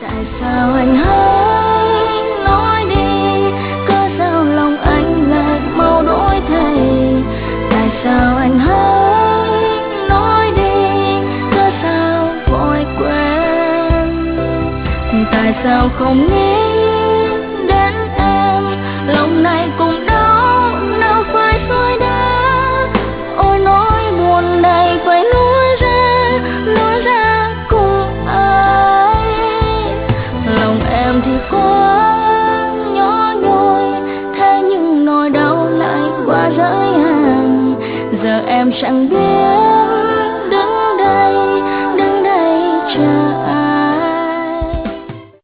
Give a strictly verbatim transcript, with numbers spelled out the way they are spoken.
Tại sao anh hãy nói đi, cớ sao lòng anh lại mau đổi thay? Tại sao anh hãy nói đi, cớ sao vội quên? Tại sao không nghĩ đến em, lòng này cũng đau, nào phải soi đá. Ôi nỗi buồn này phải nói ra, nói ra cùng ai. Lòng em thì quá nhỏ nhoi, thế nhưng nỗi đau lại quá giới hạn. Giờ em chẳng biết